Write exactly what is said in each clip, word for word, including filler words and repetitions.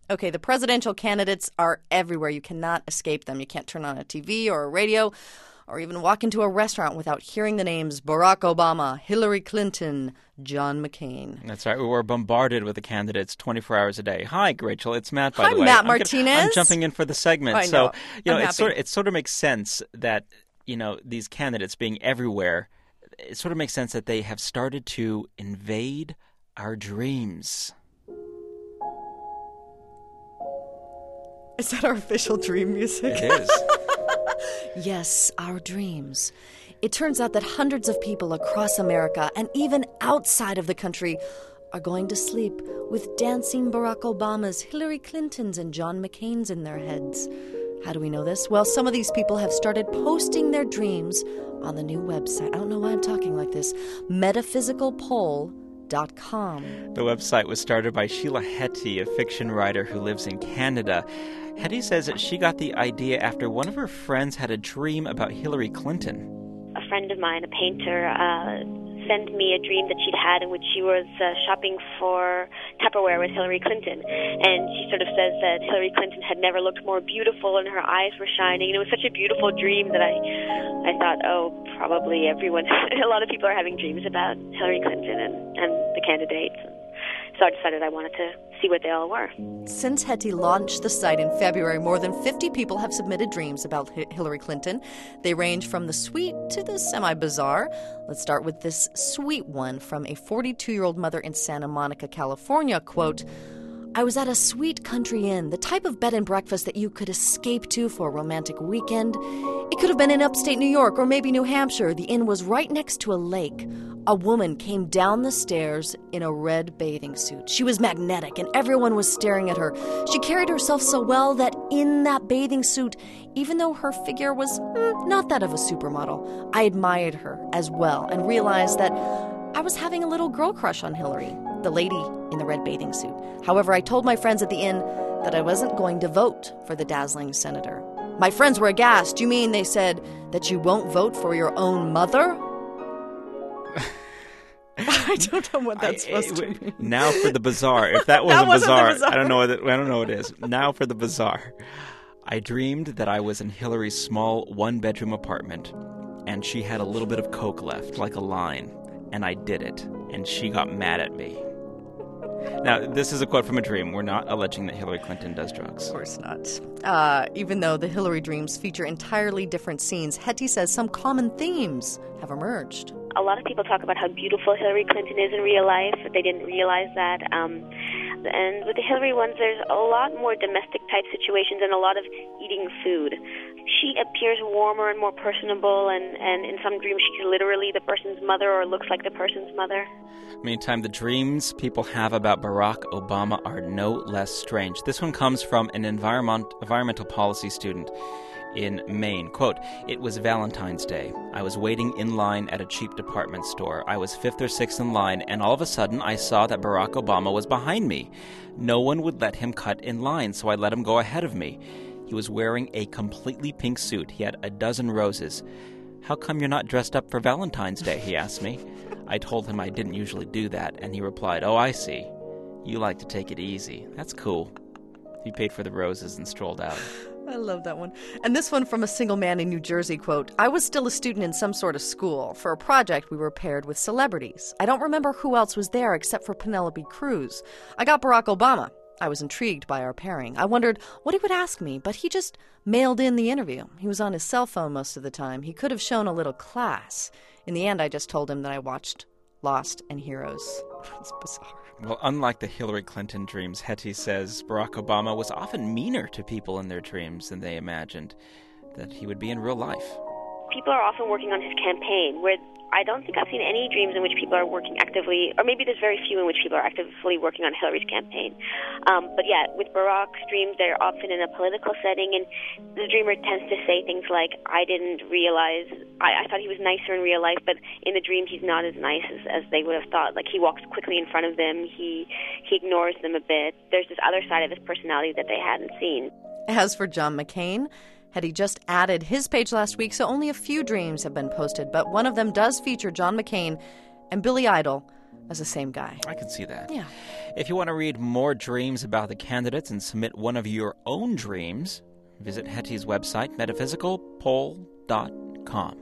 Okay, the presidential candidates are everywhere. You cannot escape them. You can't turn on a T V or a radio or even walk into a restaurant without hearing the names Barack Obama, Hillary Clinton, John McCain. That's right. We were bombarded with the candidates twenty-four hours a day. Hi, Rachel. It's Matt, by Hi, the way. Matt I'm gonna- Martinez. I'm jumping in for the segment. I know. So, you know, I'm it sort, happy. it sort of makes sense that, you know, these candidates being everywhere, it sort of makes sense that they have started to invade our dreams. Is that our official dream music? It is. Yes, our dreams. It turns out that hundreds of people across America and even outside of the country are going to sleep with dancing Barack Obamas, Hillary Clintons, and John McCain's in their heads. How do we know this? Well, some of these people have started posting their dreams on the new website. I don't know why I'm talking like this. metaphysical poll dot com. The website was started by Sheila Heti, a fiction writer who lives in Canada. Heti says that she got the idea after one of her friends had a dream about Hillary Clinton. A friend of mine, a painter, uh, sent me a dream that she'd had in which she was uh, shopping for Tupperware with Hillary Clinton. And she sort of says that Hillary Clinton had never looked more beautiful and her eyes were shining. And it was such a beautiful dream that I I thought, oh, probably everyone, a lot of people are having dreams about Hillary Clinton and, and the candidates. So I decided I wanted to see what they all were. Since Heti launched the site in February, more than fifty people have submitted dreams about H- Hillary Clinton. They range from the sweet to the semi-bizarre. Let's start with this sweet one from a forty-two-year-old mother in Santa Monica, California. Quote, I was at a sweet country inn, the type of bed and breakfast that you could escape to for a romantic weekend. It could have been in upstate New York or maybe New Hampshire. The inn was right next to a lake. A woman came down the stairs in a red bathing suit. She was magnetic and everyone was staring at her. She carried herself so well that in that bathing suit, even though her figure was mm, not that of a supermodel, I admired her as well and realized that I was having a little girl crush on Hillary, the lady in the red bathing suit. However, I told my friends at the inn that I wasn't going to vote for the dazzling senator. My friends were aghast. You mean, they said, that you won't vote for your own mother? I don't know what that's I- supposed it- to mean. Now for the bizarre. If that That wasn't wasn't the bizarre, bizarre. I don't know what it, I don't know what it is. Now for the bizarre. I dreamed that I was in Hillary's small one-bedroom apartment, and she had a little bit of coke left, like a line, and I did it, and she got mad at me. Now, this is a quote from a dream. We're not alleging that Hillary Clinton does drugs. Of course not. Uh, even though the Hillary dreams feature entirely different scenes, Heti says some common themes have emerged. A lot of people talk about how beautiful Hillary Clinton is in real life, but they didn't realize that. Um, and with the Hillary ones, there's a lot more domestic-type situations and a lot of eating food. She appears warmer and more personable, and, and in some dreams she's literally the person's mother or looks like the person's mother. Meantime, the dreams people have about Barack Obama are no less strange. This one comes from an environment, environmental policy student in Maine. Quote, it was Valentine's Day. I was waiting in line at a cheap department store. I was fifth or sixth in line, and all of a sudden I saw that Barack Obama was behind me. No one would let him cut in line, so I let him go ahead of me. He was wearing a completely pink suit. He had a dozen roses. How come you're not dressed up for Valentine's Day? He asked me. I told him I didn't usually do that, and he replied, oh, I see. You like to take it easy. That's cool. He paid for the roses and strolled out. I love that one. And this one from a single man in New Jersey, quote, I was still a student in some sort of school. For a project, we were paired with celebrities. I don't remember who else was there except for Penelope Cruz. I got Barack Obama. I was intrigued by our pairing. I wondered what he would ask me, but he just mailed in the interview. He was on his cell phone most of the time. He could have shown a little class. In the end, I just told him that I watched Lost and Heroes. It's bizarre. Well, unlike the Hillary Clinton dreams, Heti says Barack Obama was often meaner to people in their dreams than they imagined that he would be in real life. People are often working on his campaign, where I don't think I've seen any dreams in which people are working actively, or maybe there's very few in which people are actively working on Hillary's campaign. Um, but yeah, with Barack's dreams, they're often in a political setting, and the dreamer tends to say things like, I didn't realize, I, I thought he was nicer in real life, but in the dream he's not as nice as, as they would have thought. Like, he walks quickly in front of them, he, he ignores them a bit. There's this other side of his personality that they hadn't seen. As for John McCain, had he just added his page last week, so only a few dreams have been posted, but one of them does feature John McCain and Billy Idol as the same guy. I can see that. Yeah. If you want to read more dreams about the candidates and submit one of your own dreams, visit Hetty's website, metaphysical poll dot com.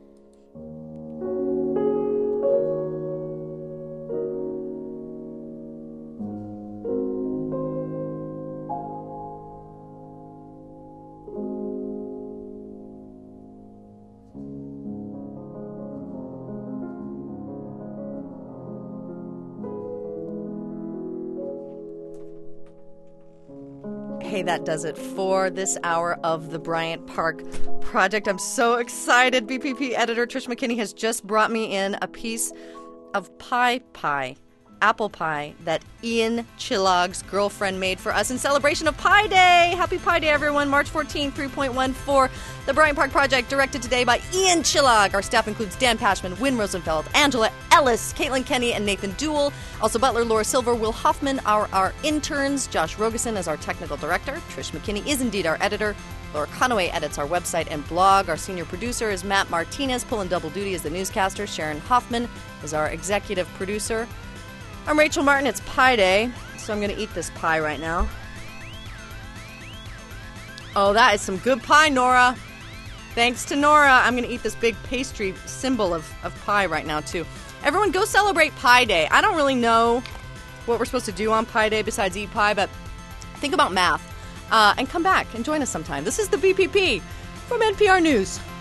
Hey, that does it for this hour of the Bryant Park Project. I'm so excited. B P P editor Trish McKinney has just brought me in a piece of pie pie, apple pie, that Ian Chillog's girlfriend made for us in celebration of Pie Day. Happy Pie Day, everyone. March fourteenth, three point one four. The Bryant Park Project, directed today by Ian Chillog. Our staff includes Dan Pashman, Wynn Rosenfeld, Angela Ellis, Caitlin Kenny, and Nathan Duell. Also Butler, Laura Silver, Will Hoffman are our interns. Josh Rogeson is our technical director. Trish McKinney is indeed our editor. Laura Conaway edits our website and blog. Our senior producer is Matt Martinez, pulling double duty as the newscaster. Sharon Hoffman is our executive producer. I'm Rachel Martin. It's Pie Day, so I'm going to eat this pie right now. Oh, that is some good pie, Nora. Thanks to Nora, I'm going to eat this big pastry symbol of, of pie right now, too. Everyone, go celebrate Pie Day. I don't really know what we're supposed to do on Pie Day besides eat pie, but think about math uh, and come back and join us sometime. This is the B P P from N P R News.